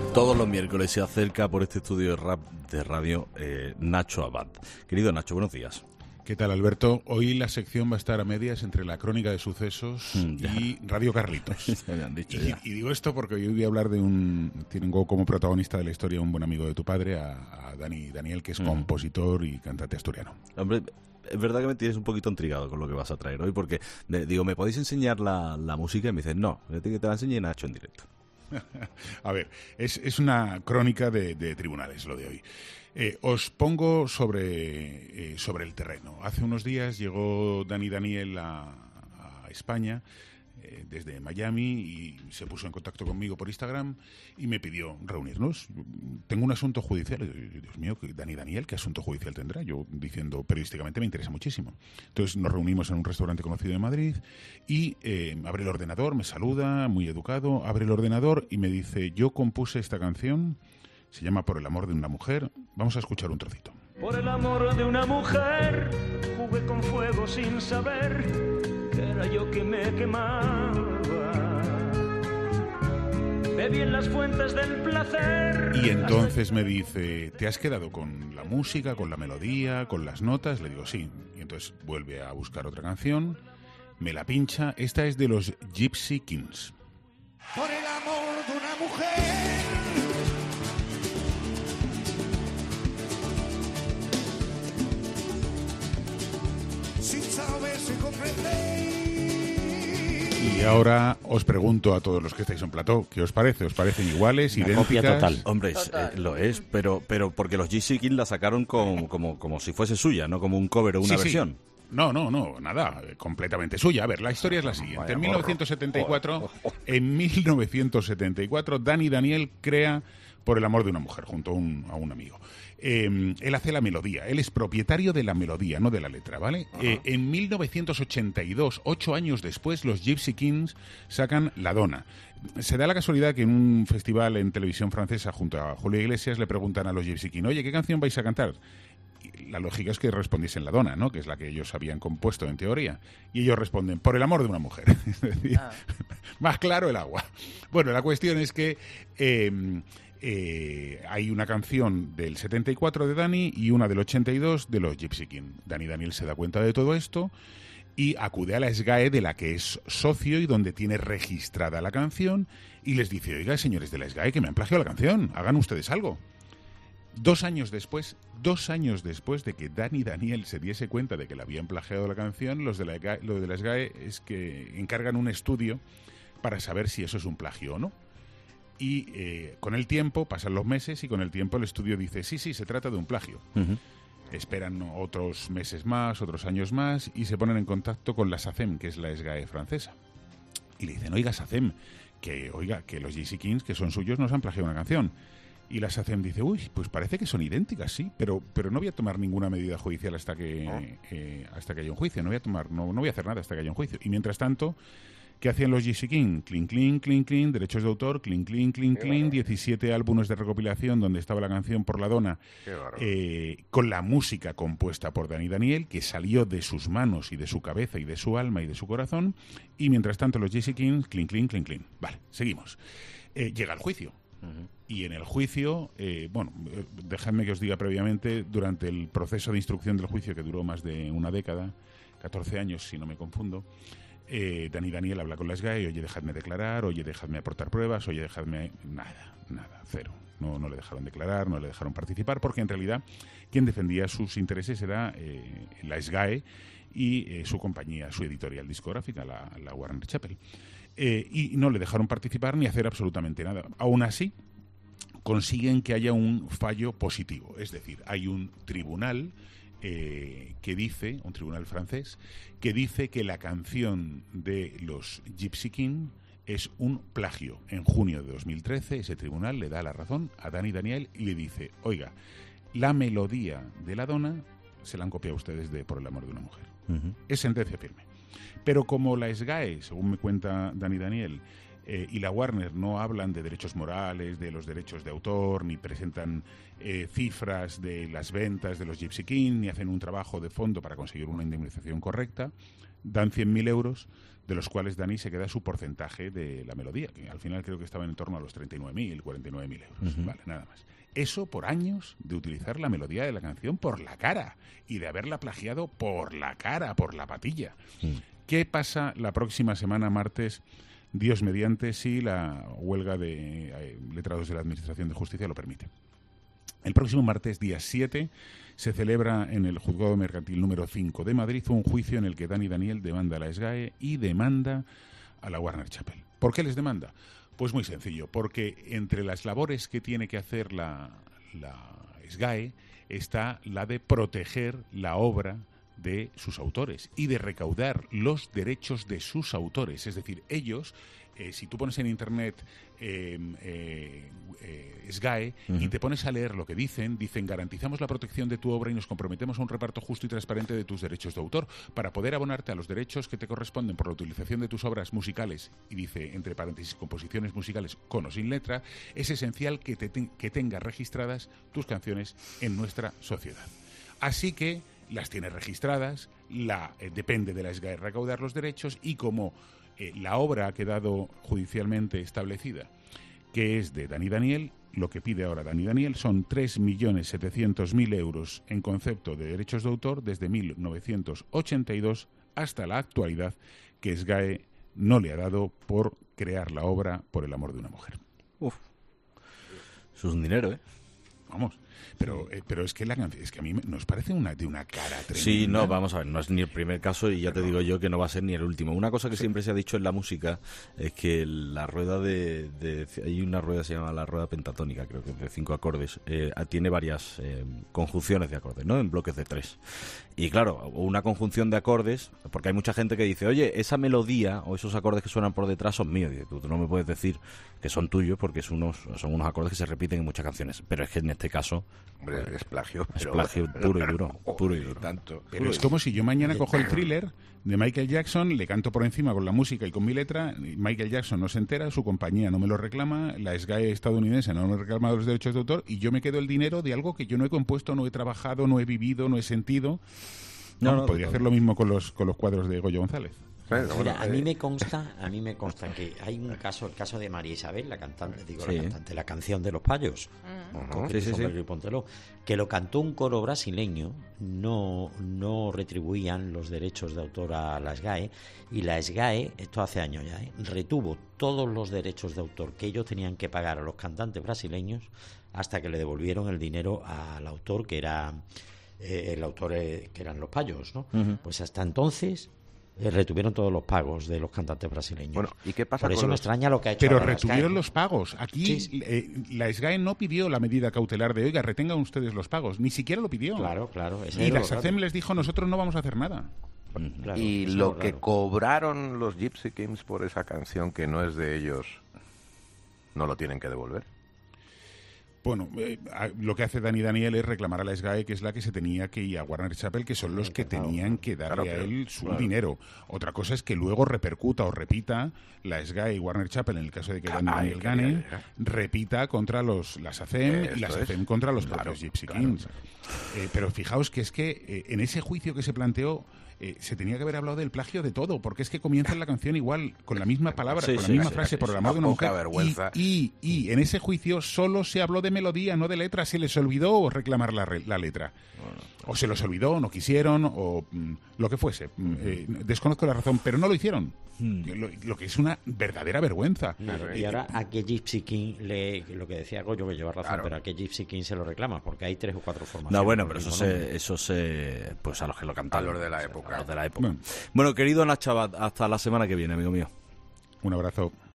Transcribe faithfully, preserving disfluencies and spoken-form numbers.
Todos los miércoles se acerca por este estudio de rap de radio eh, Nacho Abad. Querido Nacho, buenos días. ¿Qué tal, Alberto? Hoy la sección va a estar a medias entre la crónica de sucesos mm, y Radio Carlitos. Me han dicho y, ya. y digo esto porque hoy voy a hablar de un... Tengo como protagonista de la historia un buen amigo de tu padre, a, a Dani Daniel, que es mm. compositor y cantante asturiano. Hombre, es verdad que me tienes un poquito intrigado con lo que vas a traer hoy, porque me, digo, ¿me podéis enseñar la, la música? Y me dicen, no, que te va a enseñar Nacho en directo. A ver, es, es una crónica de, de tribunales lo de hoy. Eh, os pongo sobre, eh, sobre el terreno. Hace unos días llegó Dani Daniel a, a España eh, desde Miami y se puso en contacto conmigo por Instagram y me pidió reunirnos. Tengo un asunto judicial. Dios mío, Dani Daniel, ¿qué asunto judicial tendrá? Yo diciendo periodísticamente me interesa muchísimo. Entonces nos reunimos en un restaurante conocido de Madrid y eh, abre el ordenador, me saluda, muy educado, abre el ordenador y me dice, yo compuse esta canción. Se llama Por el amor de una mujer. Vamos a escuchar un trocito. Por el amor de una mujer jugué con fuego sin saber que era yo que me quemaba. Bebí en las fuentes del placer. Y entonces me dice, ¿te has quedado con la música, con la melodía, con las notas? Le digo, sí. Y entonces vuelve a buscar otra canción, me la pincha. Esta es de los Gypsy Kings. Por el amor de una mujer. Y ahora os pregunto a todos los que estáis en plató, ¿qué os parece? ¿Os parecen iguales, Una idénticas? copia total. Hombre, total. Eh, lo es, pero pero porque los Gypsy Kings la sacaron con, como, como si fuese suya, no como un cover o una sí, versión. Sí. No, no, no, nada, completamente suya. A ver, la historia es la siguiente. Vaya en mil novecientos setenta y cuatro, en mil novecientos setenta y cuatro, Dani Daniel crea Por el amor de una mujer, junto a un, a un amigo. Eh, él hace la melodía, él es propietario de la melodía, no de la letra, ¿vale? Eh, en mil novecientos ochenta y dos, ocho años después, los Gypsy Kings sacan La Dona. Se da la casualidad que en un festival en televisión francesa junto a Julio Iglesias le preguntan a los Gypsy Kings, oye, ¿qué canción vais a cantar? Y la lógica es que respondiesen La Dona, ¿no? Que es la que ellos habían compuesto en teoría. Y ellos responden, Por el amor de una mujer. Es decir, ah. Más claro el agua. Bueno, la cuestión es que... Eh, Eh, hay una canción del setenta y cuatro de Dani y una del ochenta y dos de los Gypsy Kings. Dani Daniel se da cuenta de todo esto y acude a la SGAE de la que es socio y donde tiene registrada la canción y les dice, oiga, señores de la SGAE, que me han plagiado la canción, hagan ustedes algo. Dos años después, dos años después de que Dani Daniel se diese cuenta de que le habían plagiado la canción, los de la SGAE, lo de la SGAE es que encargan un estudio para saber si eso es un plagio o no. Y eh, con el tiempo, pasan los meses y con el tiempo el estudio dice, sí, sí, se trata de un plagio. Uh-huh. Esperan otros meses más, otros años más y se ponen en contacto con la SACEM, que es la SGAE francesa. Y le dicen, oiga, SACEM, que oiga, que los Gypsy Kings, que son suyos, nos han plagiado una canción. Y la SACEM dice, uy, pues parece que son idénticas, sí, pero pero no voy a tomar ninguna medida judicial hasta que eh, hasta que haya un juicio, no voy a tomar, no, no voy a hacer nada hasta que haya un juicio. Y mientras tanto... ¿Qué hacían los Gypsy Kings? Clean, clean, clean, clean, derechos de autor, clean, clean, clean, clean, diecisiete álbumes de recopilación donde estaba la canción Por la Dona, eh, con la música compuesta por Dani Daniel, que salió de sus manos y de su cabeza y de su alma y de su corazón, y mientras tanto los Gypsy Kings, clean, clean, clean, clean. Vale, seguimos. Eh, llega el juicio. Uh-huh. Y en el juicio, eh, bueno, dejadme que os diga previamente, durante el proceso de instrucción del juicio, que duró más de una década, catorce años si no me confundo, Eh, Dani Daniel habla con la SGAE, oye, dejadme declarar, oye, dejadme aportar pruebas, oye, dejadme... Nada, nada, cero. No, no le dejaron declarar, no le dejaron participar, porque en realidad quien defendía sus intereses era eh, la SGAE y eh, su compañía, su editorial discográfica, la, la Warner Chappell. Eh, y no le dejaron participar ni hacer absolutamente nada. Aún así, consiguen que haya un fallo positivo, es decir, hay un tribunal... Eh, que dice, un tribunal francés, que dice que la canción de los Gypsy Kings es un plagio. En junio de dos mil trece ese tribunal le da la razón a Dani Daniel y le dice, oiga, la melodía de La Dona se la han copiado ustedes de Por el amor de una mujer. Uh-huh. Es sentencia firme. Pero como la SGAE, según me cuenta Dani Daniel, eh, y la Warner no hablan de derechos morales, de los derechos de autor, ni presentan eh, cifras de las ventas de los Gypsy King, ni hacen un trabajo de fondo para conseguir una indemnización correcta, dan cien mil euros, de los cuales Dani se queda su porcentaje de la melodía, que al final creo que estaba en torno a los treinta y nueve mil, cuarenta y nueve mil euros. Uh-huh. Vale, nada más. Eso por años de utilizar la melodía de la canción por la cara y de haberla plagiado por la cara, por la patilla. Uh-huh. ¿Qué pasa la próxima semana, martes, Dios mediante, si la huelga de eh, letrados de la Administración de Justicia lo permite? El próximo martes, día siete, se celebra en el Juzgado Mercantil número cinco de Madrid un juicio en el que Dani Daniel demanda a la SGAE y demanda a la Warner Chappell. ¿Por qué les demanda? Pues muy sencillo, porque entre las labores que tiene que hacer la, la SGAE está la de proteger la obra de sus autores y de recaudar los derechos de sus autores. Es decir, ellos, eh, si tú pones en internet eh, eh, eh, SGAE uh-huh. y te pones a leer lo que dicen, dicen garantizamos la protección de tu obra y nos comprometemos a un reparto justo y transparente de tus derechos de autor para poder abonarte a los derechos que te corresponden por la utilización de tus obras musicales, y dice entre paréntesis composiciones musicales con o sin letra, es esencial que, te ten- que tengas registradas tus canciones en nuestra sociedad. Así que las tiene registradas, la, eh, depende de la SGAE recaudar los derechos, y como eh, la obra ha quedado judicialmente establecida que es de Dani Daniel, lo que pide ahora Dani Daniel son tres millones setecientos mil euros en concepto de derechos de autor desde mil novecientos ochenta y dos hasta la actualidad, que SGAE no le ha dado por crear la obra Por el amor de una mujer. Uf, eso es un dinero, ¿eh? Vamos, pero eh, pero es que la canción, es que a mí me, nos parece una de una cara tremenda. Sí, no, vamos a ver, no es ni el primer caso y ya te digo yo que no va a ser ni el último. Una cosa que sí. siempre se ha dicho en la música es que la rueda de, de hay una rueda que se llama la rueda pentatónica, creo que es de cinco acordes, eh, tiene varias eh, conjunciones de acordes, ¿no? En bloques de tres. Y claro, una conjunción de acordes, porque hay mucha gente que dice, oye, esa melodía o esos acordes que suenan por detrás son míos. Dice, tú, tú no me puedes decir que son tuyos porque son unos, son unos acordes que se repiten en muchas canciones. Pero es que en este caso Hombre, es plagio. Es pero, plagio pero, puro pero, y duro, pero, puro y duro. Tanto. Pero puro es como si yo mañana cojo el Thriller de Michael Jackson, le canto por encima con la música y con mi letra, Michael Jackson no se entera, su compañía no me lo reclama, la SGAE estadounidense no me reclama los derechos de autor y yo me quedo el dinero de algo que yo no he compuesto, no he trabajado, no he vivido, no he sentido. No, no, no podría hacer lo mismo con los con los cuadros de Goyo González. Bueno, Mira, a mí me consta, a mí me consta que hay un caso, el caso de María Isabel, la cantante, digo sí. la cantante, la canción de los payos, uh-huh. con sí, sí, sí. Ponteló, que lo cantó un coro brasileño, no, no retribuían los derechos de autor a la SGAE, y la SGAE, esto hace años ya, ¿eh? retuvo todos los derechos de autor que ellos tenían que pagar a los cantantes brasileños hasta que le devolvieron el dinero al autor, que era eh, el autor eh, que eran los payos, ¿no? Uh-huh. Pues hasta entonces Eh, retuvieron todos los pagos de los cantantes brasileños. Bueno, ¿y qué pasa Por eso con me los... extraña lo que ha hecho Pero la retuvieron SGAE. los pagos. Aquí sí. eh, la SGAE no pidió la medida cautelar de, oiga, retengan ustedes los pagos. Ni siquiera lo pidió. Claro, claro. Y la SACEM les dijo, nosotros no vamos a hacer nada. Claro, y lo que raro. cobraron los Gypsy Kings por esa canción que no es de ellos, ¿no lo tienen que devolver? Bueno, eh, a, lo que hace Dani Daniel es reclamar a la SGAE, que es la que se tenía que ir a Warner Chappell, que son los que tenían que darle claro, a él su claro. dinero. Otra cosa es que luego repercuta o repita la SGAE y Warner Chappell, en el caso de que Dani Daniel gane, repita contra los la SACEM Esto y la SACEM es. contra los claro, propios Gypsy claro, Kings. Claro. Eh, pero fijaos que es que eh, en ese juicio que se planteó Eh, se tenía que haber hablado del plagio de todo, porque es que comienza la canción igual, con la misma palabra, sí, con sí, la misma sí, frase, sí, por el amor de una mujer. Vergüenza. Y, y, y en ese juicio solo se habló de melodía, no de letra. Se les olvidó reclamar la, re, la letra. Bueno, o se los olvidó, no quisieron, o mm, lo que fuese. Mm, eh, desconozco la razón, pero no lo hicieron. Mm. Lo, lo que es una verdadera vergüenza. Claro, y ahora, ¿a qué Gypsy King, le, lo que decía Goyo, que lleva razón, claro. pero a qué Gypsy King se lo reclama? Porque hay tres o cuatro formaciones. No, bueno, pero eso se, eso se... Pues a los que lo cantan. A los de la época. A los de la época. Bueno, bueno querido Nacho Abad, hasta la semana que viene, amigo mío. Un abrazo.